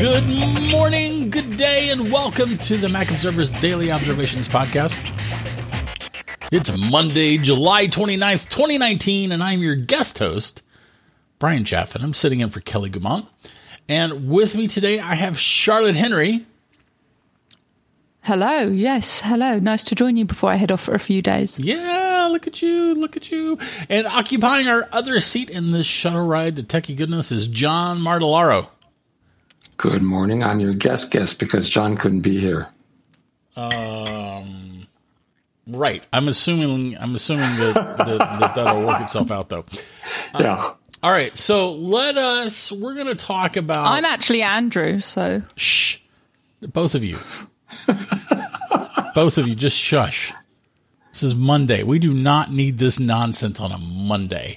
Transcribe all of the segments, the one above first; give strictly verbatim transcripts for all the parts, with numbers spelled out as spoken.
Good morning, good day, and welcome to the Mac Observer's Daily Observations Podcast. It's Monday, July twenty-ninth, twenty nineteen, and I'm your guest host, Brian Chaffin. I'm sitting in for Kelly Gumont. And with me today, I have Charlotte Henry. Hello, yes, hello. Nice to join you before I head off for a few days. Yeah, look at you, look at you. And occupying our other seat in this shuttle ride to techie goodness is John Martellaro. Good morning. I'm your guest guest because John couldn't be here. Um, right. I'm assuming. I'm assuming that, that, that that'll work itself out, though. Yeah. Uh, all right. So let us. We're going to talk about. I'm actually Andrew. So shh. Both of you. Both of you, just shush. This is Monday. We do not need this nonsense on a Monday.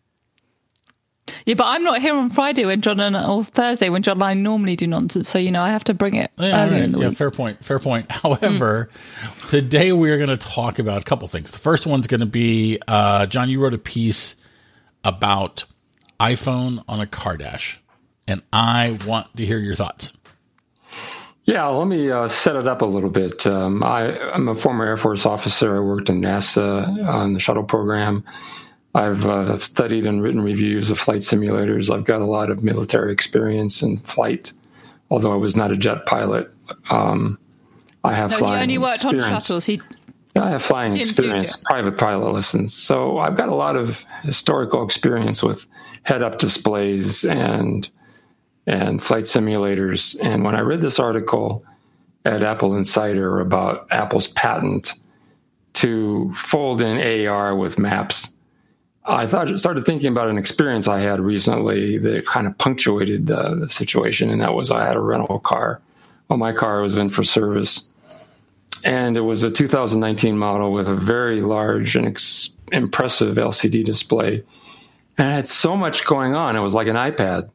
Yeah, but I'm not here on Friday when John and or Thursday when John and I normally do nonsense. So, you know, I have to bring it yeah, early right. in the yeah, week. fair point. Fair point. However, mm. today we are going to talk about a couple things. The first one's going to be, uh, John, you wrote a piece about iPhone on a car dash, and I want to hear your thoughts. Yeah, let me uh, set it up a little bit. Um, I, I'm a former Air Force officer. I worked in NASA on the shuttle program. I've uh, studied and written reviews of flight simulators. I've got a lot of military experience in flight, although I was not a jet pilot. Um, I have no, flying he only worked experience. on shuttles. He yeah, I have flying experience, private pilot lessons. So I've got a lot of historical experience with head-up displays and and flight simulators. And when I read this article at Apple Insider about Apple's patent to fold in A R with maps, I thought started thinking about an experience I had recently that kind of punctuated the, the situation, and that was I had a rental car. Well, my car was in for service, and it was a two thousand nineteen model with a very large and ex- impressive L C D display, and it had so much going on. It was like an iPad.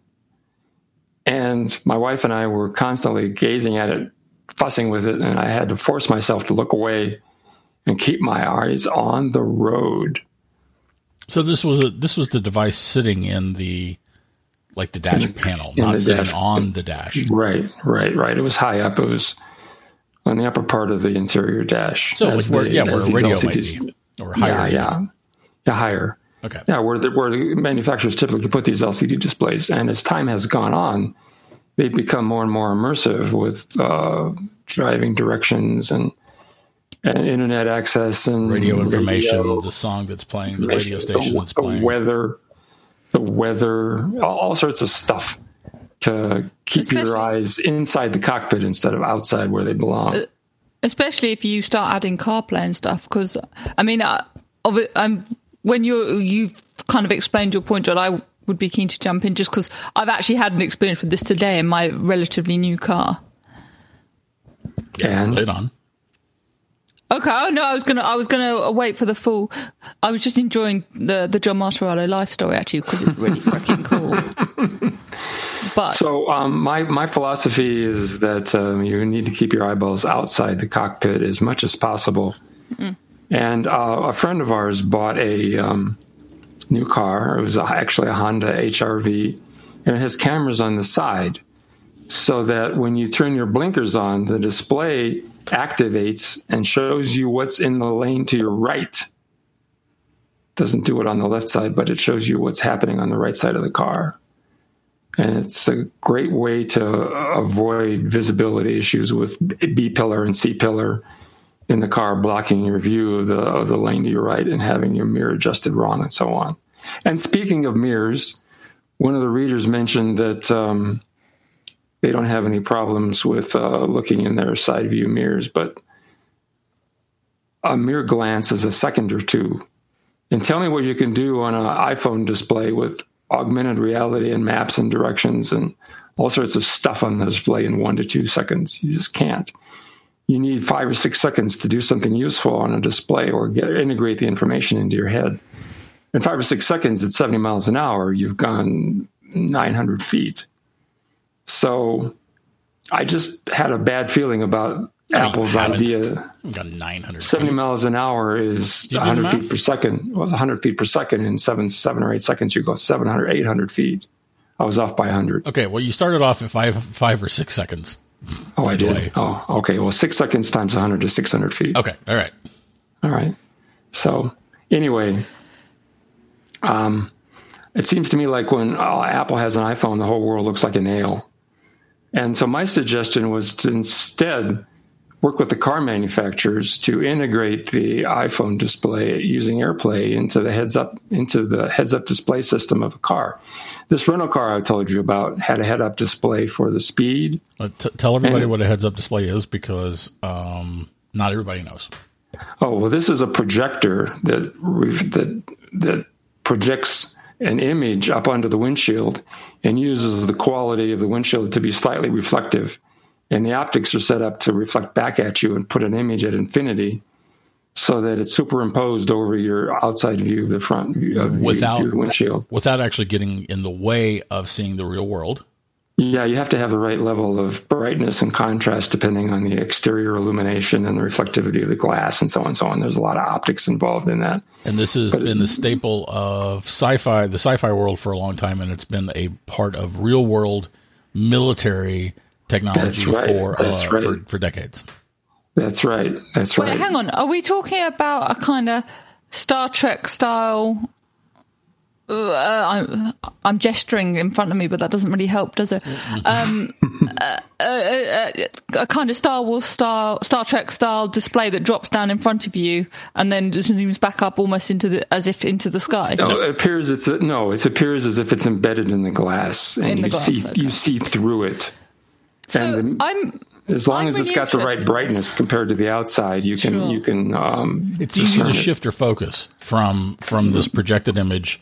And my wife and I were constantly gazing at it, fussing with it, and I had to force myself to look away and keep my eyes on the road. So this was a this was the device sitting in the like the dash in, panel, in not sitting dash. on the dash. Right, right, right. It was high up. It was on the upper part of the interior dash. So like where, the, yeah, where a radio L C Ds, might be, or higher. Yeah, yeah, yeah, higher. Okay. Yeah, where the, where the manufacturers typically put these L C D displays. And as time has gone on, they become more and more immersive with uh, driving directions and, and internet access and radio information, radio, the song that's playing, the radio station the, that's the playing. weather, the weather, all, all sorts of stuff to keep Especially, your eyes inside the cockpit instead of outside where they belong. Uh, especially if you start adding CarPlay and stuff, because, I mean, uh, of it, I'm... When you you've kind of explained your point, John, I would be keen to jump in just because I've actually had an experience with this today in my relatively new car. Yeah, and later on. Okay, oh no, I was gonna I was gonna wait for the full. I was just enjoying the the John Martellaro life story actually because it's really freaking cool. But so um, my my philosophy is that um, you need to keep your eyeballs outside the cockpit as much as possible. Mm. And uh, a friend of ours bought a um, new car. It was a, actually a Honda H R V, and it has cameras on the side so that when you turn your blinkers on, the display activates and shows you what's in the lane to your right. Doesn't do it on the left side, but it shows you what's happening on the right side of the car. And it's a great way to avoid visibility issues with B-pillar and C-pillar in the car blocking your view of the of the lane to your right and having your mirror adjusted wrong and so on. And speaking of mirrors, one of the readers mentioned that um, they don't have any problems with uh, looking in their side view mirrors, but a mirror glance is a second or two. And tell me what you can do on an iPhone display with augmented reality and maps and directions and all sorts of stuff on the display in one to two seconds. You just can't. You need five or six seconds to do something useful on a display or get, integrate the information into your head. In five or six seconds at seventy miles an hour, you've gone nine hundred feet. So I just had a bad feeling about no, Apple's idea. Got nine hundred seventy feet. Miles an hour is one hundred feet per second. Well, one hundred feet per second in seven, seven or eight seconds, you go seven hundred, eight hundred feet. I was off by one hundred. Okay, well, you started off at five, five or six seconds. Oh, I did? Delay. Oh, okay. Well, six seconds times one hundred is six hundred feet. Okay, all right. All right. So anyway, um, it seems to me like when uh, Apple has an iPhone, the whole world looks like a nail. And so my suggestion was to instead work with the car manufacturers to integrate the iPhone display using AirPlay into the heads up into the heads up display system of a car. This rental car I told you about had a head up display for the speed. Uh, t- tell everybody and, what a heads up display is, because um, not everybody knows. Oh well, this is a projector that that that projects an image up onto the windshield and uses the quality of the windshield to be slightly reflective. And the optics are set up to reflect back at you and put an image at infinity so that it's superimposed over your outside view of the front view of without, your windshield. Without actually getting in the way of seeing the real world. Yeah, you have to have the right level of brightness and contrast depending on the exterior illumination and the reflectivity of the glass and so on and so on. There's a lot of optics involved in that. And this has but been it, the staple of sci-fi, the sci-fi world for a long time, and it's been a part of real world military technology right. for, uh, right. for for decades. That's right. That's Wait, right. hang on. Are we talking about a kind of Star Trek style? Uh, I'm, I'm gesturing in front of me, but that doesn't really help, does it? Um, uh, uh, uh, a kind of Star Wars style, Star Trek style display that drops down in front of you and then just zooms back up almost into the as if into the sky. No, it appears it's a, no. It appears as if it's embedded in the glass, and in the you glass, see okay. you see through it. So and the, I'm. As long I'm as really it's got the right interested. brightness compared to the outside, you can Sure. you can. Um, It's easy to discern it. shift your focus from from this projected image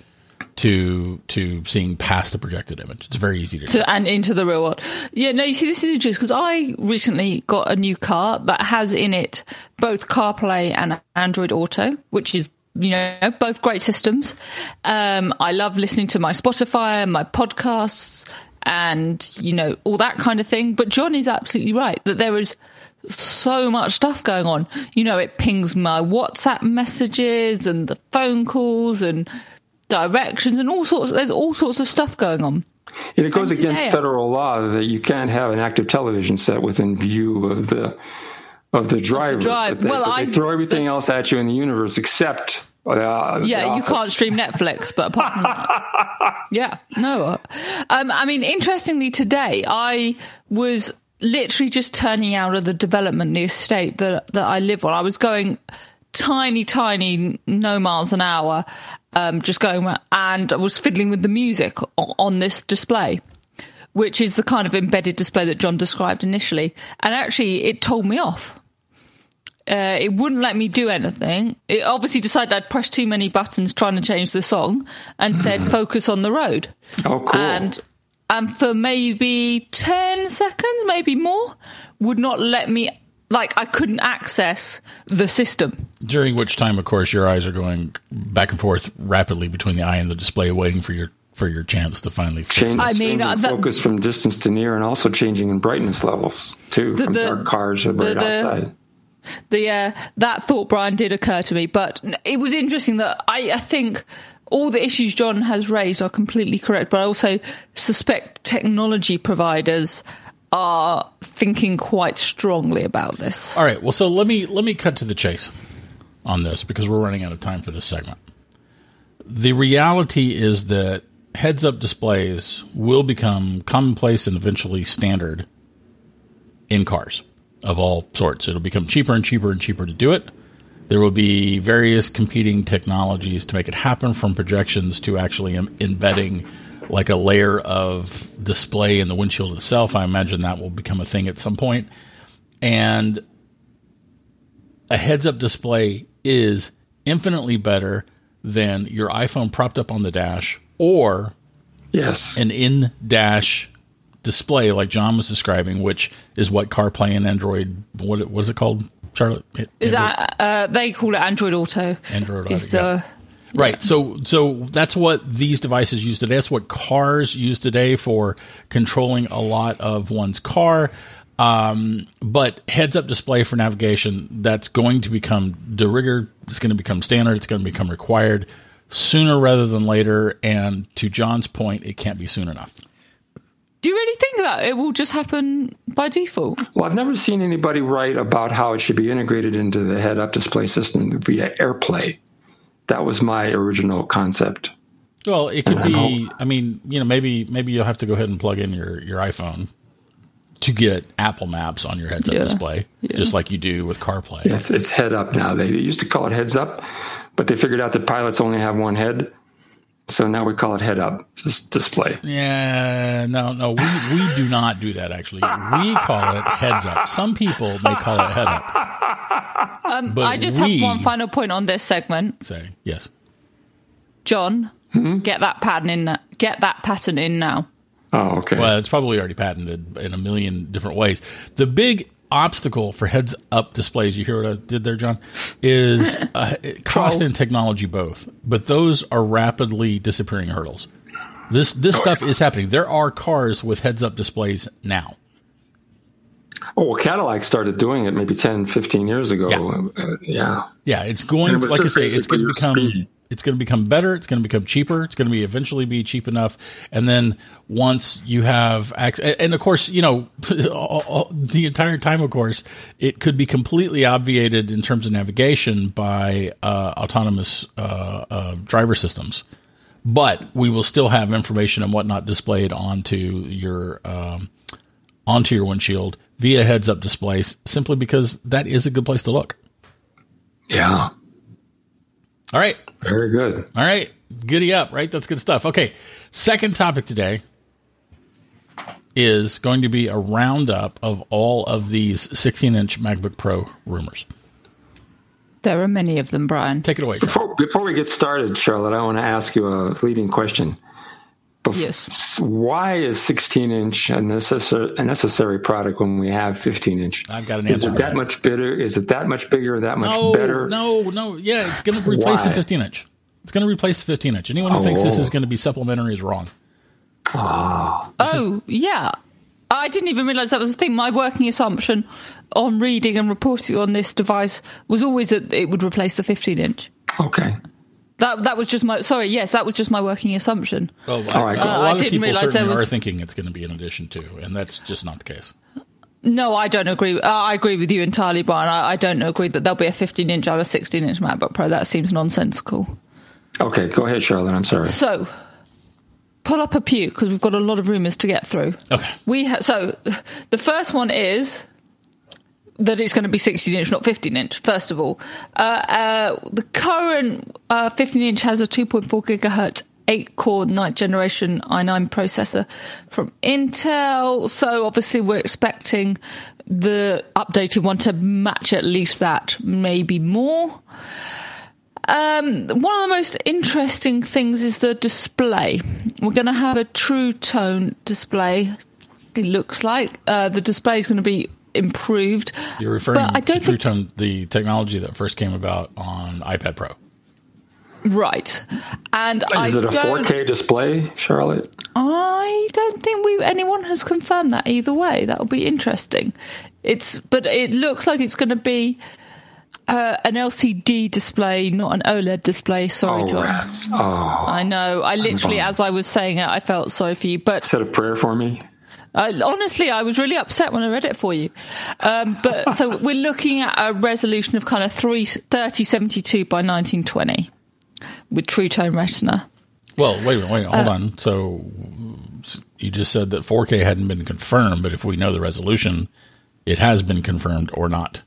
to to seeing past the projected image. It's very easy to do. To, and into the real world. Yeah, no, you see, this is interesting because I recently got a new car that has in it both CarPlay and Android Auto, which is, you know, both great systems. Um, I love listening to my Spotify and my podcasts and, you know, all that kind of thing. But John is absolutely right that there is so much stuff going on. You know, it pings my WhatsApp messages and the phone calls and directions and all sorts. There's all sorts of stuff going on. And it goes And against today- federal law that you can't have an active television set within view of the of the driver. drive. But they, Well, but they I- throw everything else at you in the universe except. Uh, the Yeah, you office. can't stream Netflix, but apart from that, yeah, no. Um, I mean, interestingly, today I was literally just turning out of the development, the estate that that I live on. I was going tiny, tiny, no miles an hour, um, just going around, and I was fiddling with the music on, on this display, which is the kind of embedded display that John described initially, and actually, it told me off. Uh, it wouldn't let me do anything. It obviously decided I'd pressed too many buttons trying to change the song and said focus on the road. Oh, cool. And and for maybe ten seconds, maybe more, would not let me, like I couldn't access the system. During which time, of course, your eyes are going back and forth rapidly between the eye and the display, waiting for your for your chance to finally fix Change, it. I mean, changing uh, that- focus from distance to near, and also changing in brightness levels too, The- from the- dark cars to bright the- the- outside. The uh, that thought, Brian, did occur to me, but it was interesting that I, I think all the issues John has raised are completely correct, but I also suspect technology providers are thinking quite strongly about this. All right. Well, so let me let me cut to the chase on this because we're running out of time for this segment. The reality is that heads-up displays will become commonplace and eventually standard in cars of all sorts. It'll become cheaper and cheaper and cheaper to do it. There will be various competing technologies to make it happen, from projections to actually em- embedding like a layer of display in the windshield itself. I imagine that will become a thing at some point. And a heads-up display is infinitely better than your iPhone propped up on the dash or Yes. an in-dash display like John was describing, which is what CarPlay and Android, what was it called, Charlotte? It, Is Android, that uh, they call it Android Auto? Android is Auto, the yeah. Right. So so that's what these devices use today. That's what cars use today for controlling a lot of one's car. Um, but heads-up display for navigation, that's going to become de rigueur. It's going to become standard. It's going to become required. sooner rather than later. And to John's point, it can't be soon enough. Do you really think that it will just happen by default? Well, I've never seen anybody write about how it should be integrated into the head-up display system via AirPlay. That was my original concept. Well, it could be, I mean, you know, maybe maybe you'll have to go ahead and plug in your, your iPhone to get Apple Maps on your heads-up yeah. display, yeah. just like you do with CarPlay. Yeah, it's, it's head-up now. They used to call it heads-up, but they figured out that pilots only have one head. So now we call it head-up display. Yeah, no, no, we, we do not do that, actually. We call it heads-up. Some people may call it head-up. Um, but I just have one final point on this segment. Say, yes. John, mm-hmm. get that pattern in. Get that pattern in now. Oh, okay. Well, it's probably already patented in a million different ways. The big obstacle for heads-up displays, you hear what I did there, John, is uh, cost and technology both. But those are rapidly disappearing hurdles. This this stuff is happening. There are cars with heads-up displays now. Oh, well, Cadillac started doing it maybe ten, fifteen years ago. Yeah, uh, yeah. yeah it's going it to, like I say, it's going to become... Speed. It's going to become better. It's going to become cheaper. It's going to be eventually be cheap enough. And then once you have access, and of course, you know, all, all, the entire time, of course, it could be completely obviated in terms of navigation by uh, autonomous uh, uh, driver systems. But we will still have information and whatnot displayed onto your um, onto your windshield via heads-up displays, simply because that is a good place to look. Yeah. All right. Very good. All right. Giddy up, right? That's good stuff. Okay. Second topic today is going to be a roundup of all of these sixteen-inch MacBook Pro rumors. There are many of them, Brian. Take it away, Before, before we get started, Charlotte, I want to ask you a leading question. Bef- yes. Why is sixteen-inch a necessary, a necessary product when we have fifteen-inch? I've got an Is answer. it for that that much better? Is it that much bigger? That much no, better? No, no. Yeah, it's going to replace Why? the fifteen-inch. It's going to replace the fifteen-inch. Anyone who oh. thinks this is going to be supplementary is wrong. Oh, oh yeah. I didn't even realize that was the thing. My working assumption on reading and reporting on this device was always that it would replace the fifteen-inch. Okay. That that was just my sorry. Yes, that was just my working assumption. Oh, I, right. uh, a lot I of didn't people realize certainly there was... are thinking it's going to be in addition to, and that's just not the case. No, I don't agree. Uh, I agree with you entirely, Brian. I, I don't agree that there'll be a fifteen-inch out of sixteen-inch MacBook Pro. That seems nonsensical. Okay, go ahead, Charlotte. I'm sorry. So, pull up a pew because we've got a lot of rumors to get through. Okay. We ha- so the first one is that it's going to be sixteen-inch, not fifteen-inch. First of all, uh, uh, the current uh, fifteen-inch has a two point four gigahertz eight-core ninth generation i nine processor from Intel. So obviously we're expecting the updated one to match at least that, maybe more. Um, one of the most interesting things is the display. We're going to have a True Tone display. It looks like uh, the display is going to be improved. You're referring but I don't to True think... Tone, the technology that first came about on iPad Pro. Right. And Is I it a don't, four K display, Charlotte? I don't think we anyone has confirmed that either way. That'll be interesting. It's but it looks like it's going to be uh, an L C D display, not an OLED display. Sorry, oh, John. Rats. Oh, I know. I literally, as I was saying it, I felt sorry for you. But said a prayer for me. Uh, honestly, I was really upset when I read it for you. Um, but so we're looking at a resolution of kind of three, thirty seventy-two by nineteen twenty with True Tone Retina. Well, wait a minute, wait, hold uh, on. So you just said that four K hadn't been confirmed, but if we know the resolution, it has been confirmed or not.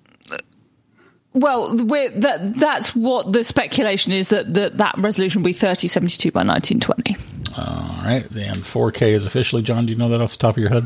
Well, we're, that that's what the speculation is, that that, that resolution will be thirty seventy-two by nineteen twenty. All right. And four K is officially, John, do you know that off the top of your head?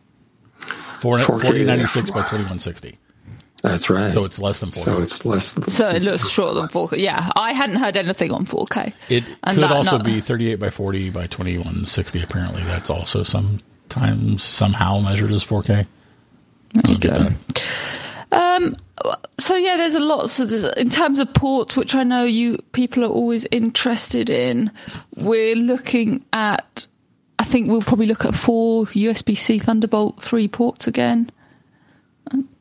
forty ninety-six by twenty-one sixty. That's right. So it's less than four K. So it's less than So it looks shorter than four K. Yeah, I hadn't heard anything on four K. It and could that, also not, be thirty-eight by forty by twenty-one sixty, apparently. That's also sometimes somehow measured as four K. There you go. Um, so yeah, there's a lot. So there's, in terms of ports, which I know you people are always interested in, we're looking at, I think we'll probably look at four U S B C Thunderbolt three ports again.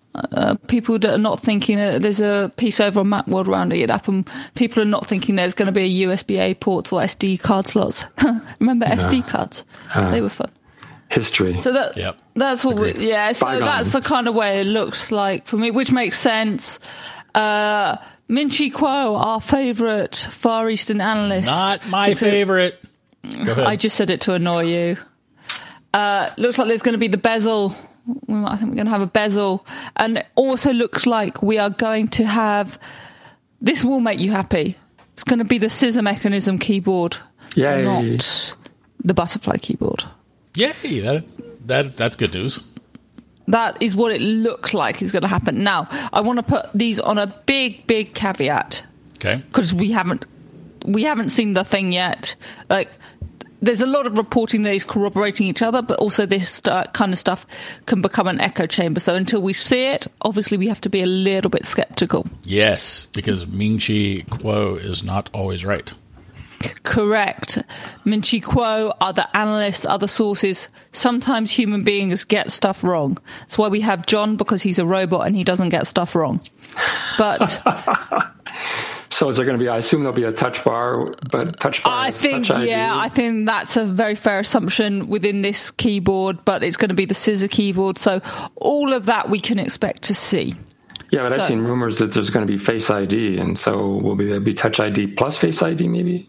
Uh, people that are not thinking that there's a piece over on Macworld rounding it up, and people are not thinking there's going to be a U S B A ports or S D card slots. Remember yeah. S D cards? Uh, they were fun. History. So that yep. that's what we, yeah. So Bygones. That's the kind of way it looks like for me, which makes sense. Uh, Min-Chi Kuo, our favourite Far Eastern analyst. Not my favourite. Go ahead. I just said it to annoy you. Uh, looks like there's going to be the bezel. I think we're going to have a bezel. And it also looks like we are going to have... This will make you happy. It's going to be the scissor mechanism keyboard. Yay. Not the butterfly keyboard. Yay. That, that, that's good news. That is what it looks like is going to happen. Now, I want to put these on a big, big caveat. Okay. Because we haven't, we haven't seen the thing yet. Like, there's a lot of reporting that is corroborating each other, but also this uh, kind of stuff can become an echo chamber. So until we see it, obviously we have to be a little bit skeptical. Yes, because Min-Chi Kuo is not always right. Correct. Min-Chi Kuo, other analysts, other sources. Sometimes human beings get stuff wrong. That's why we have John, because he's a robot and he doesn't get stuff wrong. But so is there going to be? I assume there'll be a touch bar, but touch bar. I think touch yeah, I think that's a very fair assumption within this keyboard. But it's going to be the scissor keyboard, so all of that we can expect to see. Yeah, but so, I've seen rumors that there's going to be Face I D, and so will be there be Touch I D plus Face I D, maybe?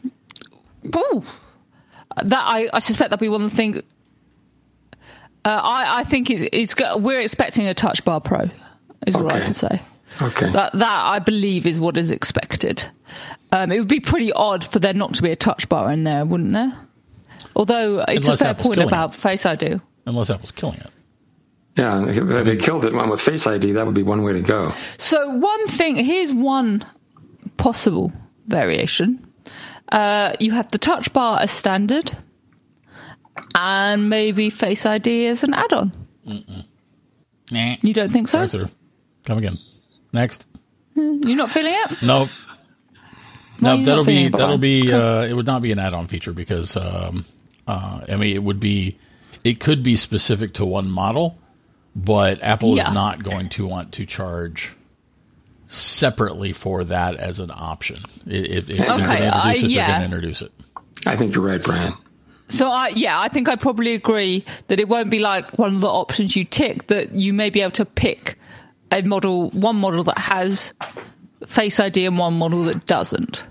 Ooh, that I, I suspect that'll be one of the things. Uh, I, I think it's, it's we're expecting a Touch Bar Pro, is what okay. I can say. Okay. That, that, I believe, is what is expected. Um, it would be pretty odd for there not to be a Touch Bar in there, wouldn't there? Although it's Unless a fair Apple's point about it. Face I D. Unless Apple's killing it. Yeah, if they killed it one with Face I D, that would be one way to go. So one thing, here's one possible variation. Uh, you have the touch bar as standard, and maybe Face I D as an add-on. Mm-mm. Nah. You don't think so? Sorry, Come again. Next. You're not feeling it? No. Why No, that'll be, that'll be, okay. uh, it would not be an add-on feature because, um, uh, I mean, it would be, it could be specific to one model, but Apple yeah. is not going to want to charge separately for that as an option. If, if okay, they're going to introduce uh, it, yeah. they're going to introduce it. I think you're right, Brian. So, I, yeah, I think I probably agree that it won't be like one of the options you tick, that you may be able to pick a model, one model that has Face I D and one model that doesn't.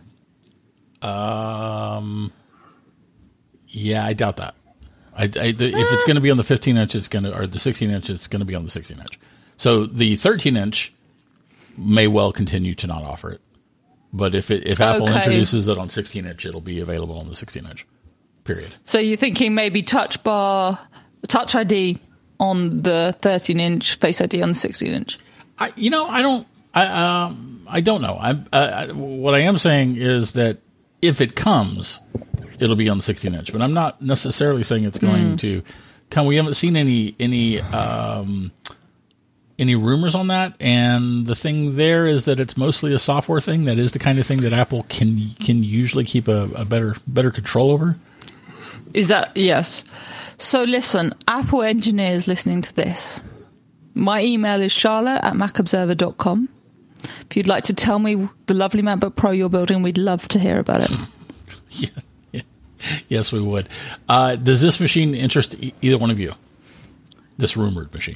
Um, yeah, I doubt that. I, I, the, if it's going to be on the fifteen inch, it's going to, or the sixteen inch, it's going to be on the sixteen inch. So the thirteen inch may well continue to not offer it, but if it, if Apple okay. introduces it on sixteen inch, it'll be available on the sixteen inch. Period. So you're thinking maybe Touch Bar, Touch I D on the thirteen inch, Face I D on the sixteen inch. I, you know, I don't, I, um, I don't know. I, uh, what I am saying is that if it comes, it'll be on the sixteen inch, but I'm not necessarily saying it's going mm. to come. We haven't seen any any um, any rumors on that, and the thing there is that it's mostly a software thing. That is the kind of thing that Apple can can usually keep a, a better better control over. Is that yes? So listen, Apple engineers listening to this, my email is charlotte at mac observer dot com. If you'd like to tell me the lovely MacBook Pro you're building, we'd love to hear about it. yeah, yeah. Yes, we would. Uh, does this machine interest e- either one of you? This rumored machine.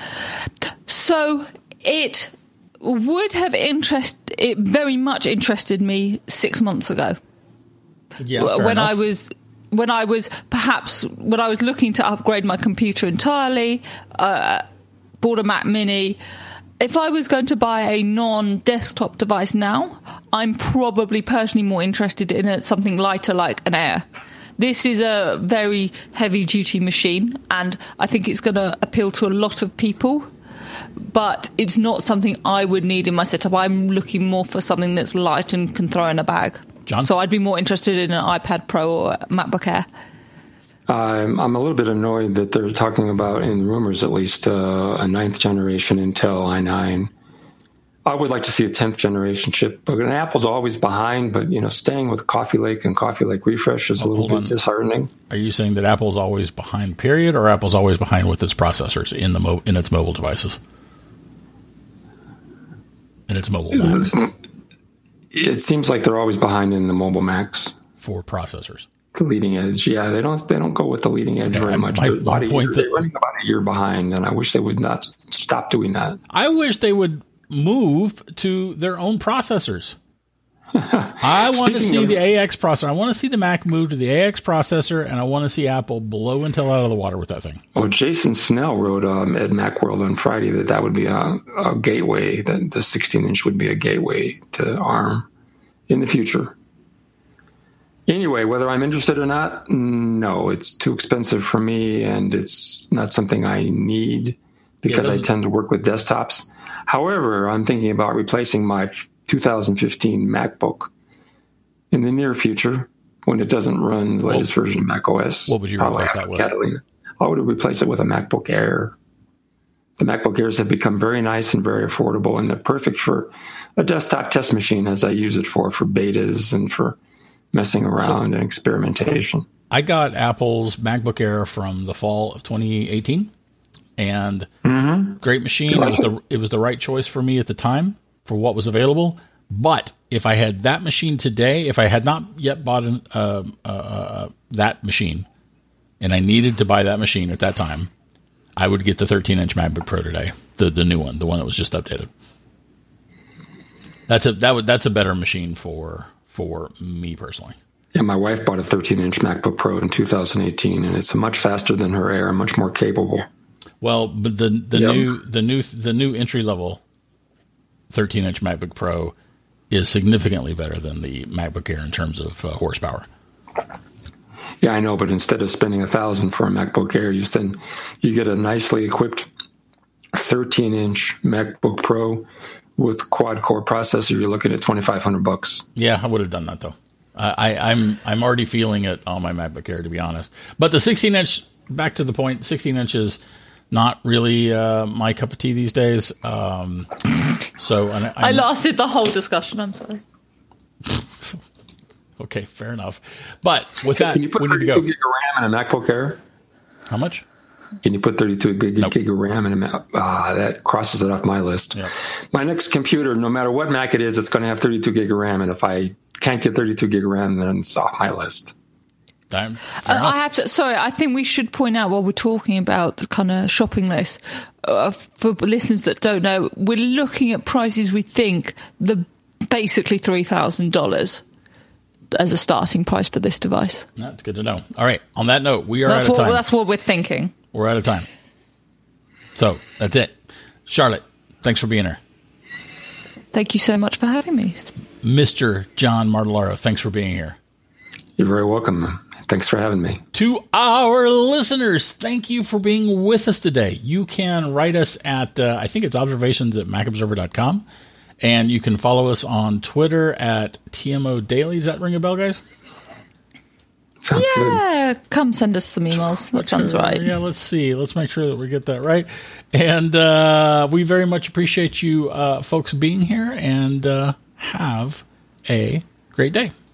So it would have interest. It very much interested me six months ago. Yeah, when fair enough. I was. When I was perhaps when I was looking to upgrade my computer entirely, uh, bought a Mac Mini. If I was going to buy a non-desktop device now, I'm probably personally more interested in a, something lighter like an Air. This is a very heavy-duty machine, and I think it's going to appeal to a lot of people. But it's not something I would need in my setup. I'm looking more for something that's light and can throw in a bag. John? So I'd be more interested in an iPad Pro or a MacBook Air. I'm, I'm a little bit annoyed that they're talking about, in rumors at least, uh, a ninth generation Intel i nine. I would like to see a tenth generation chip, but Apple's always behind. But you know, staying with Coffee Lake and Coffee Lake Refresh is a little bit disheartening. Are you saying that Apple's always behind, period, or Apple's always behind with its processors in the mo- in its mobile devices? And it's mobile Macs. It seems like they're always behind in the mobile Macs. For processors. The leading edge. Yeah, they don't they don't go with the leading edge very much. My, They're, my about point year, that, they're running about a year behind, and I wish they would not stop doing that. I wish they would move to their own processors. I want to see of, the A X processor. I want to see the Mac move to the A X processor, and I want to see Apple blow Intel out of the water with that thing. Well, Jason Snell wrote um, at Macworld on Friday that that would be a, a gateway, that the sixteen inch would be a gateway to ARM in the future. Anyway, whether I'm interested or not, no, it's too expensive for me, and it's not something I need because yeah, I tend to work with desktops. However, I'm thinking about replacing my two thousand fifteen MacBook in the near future when it doesn't run the latest well, version of Mac O S. What would you replace that with? Catalina. I would replace it with a MacBook Air. The MacBook Airs have become very nice and very affordable, and they're perfect for a desktop test machine, as I use it for, for betas and for messing around so, and experimentation. I got Apple's MacBook Air from the fall of twenty eighteen, and mm-hmm. great machine. It was the it was the right choice for me at the time for what was available. But if I had that machine today, if I had not yet bought an, uh, uh, uh, that machine, and I needed to buy that machine at that time, I would get the thirteen inch MacBook Pro today, the the new one, the one that was just updated. That's a that would that's a better machine for for me personally. Yeah, my wife bought a thirteen inch MacBook Pro in two thousand eighteen, and it's much faster than her Air, much more capable. Well, but the the yep. new the new the new entry level thirteen inch MacBook Pro is significantly better than the MacBook Air in terms of uh, horsepower. Yeah, I know, but instead of spending a thousand for a MacBook Air, you spend you get a nicely equipped thirteen inch MacBook Pro with quad core processor. You're looking at twenty five hundred bucks. Yeah, I would have done that though. I, I'm I'm already feeling it on my MacBook Air, to be honest. But the sixteen inch, back to the point, sixteen inch is not really uh, my cup of tea these days. Um, so and I, I lasted the whole discussion. I'm sorry. Okay, fair enough. But with Can that, can you put we need to thirty-two go. gig of RAM in a MacBook Air? How much? Can you put thirty-two gig, nope. gig of RAM in a Mac? Ah, that crosses it off my list. Yep. My next computer, no matter what Mac it is, it's going to have thirty-two gig of RAM, and if I can't get thirty-two gig of RAM, then it's off my list. Damn, uh, I have to. Sorry, I think we should point out while we're talking about the kind of shopping list uh, for listeners that don't know, we're looking at prices we think the basically three thousand dollars as a starting price for this device. That's good to know. All right. On that note, we are that's out of what, time. That's what we're thinking. We're out of time. So that's it. Charlotte, thanks for being here. Thank you so much for having me. Mister John Martellaro, thanks for being here. You're very welcome. Thanks for having me. To our listeners, thank you for being with us today. You can write us at, uh, I think it's observations at mac observer dot com. And you can follow us on Twitter at T M O Daily. Does that ring a bell, guys? Sounds yeah, good. Come send us some emails. That sounds sure. right. Yeah, let's see. Let's make sure that we get that right. And uh, we very much appreciate you uh, folks being here, and uh, have a great day.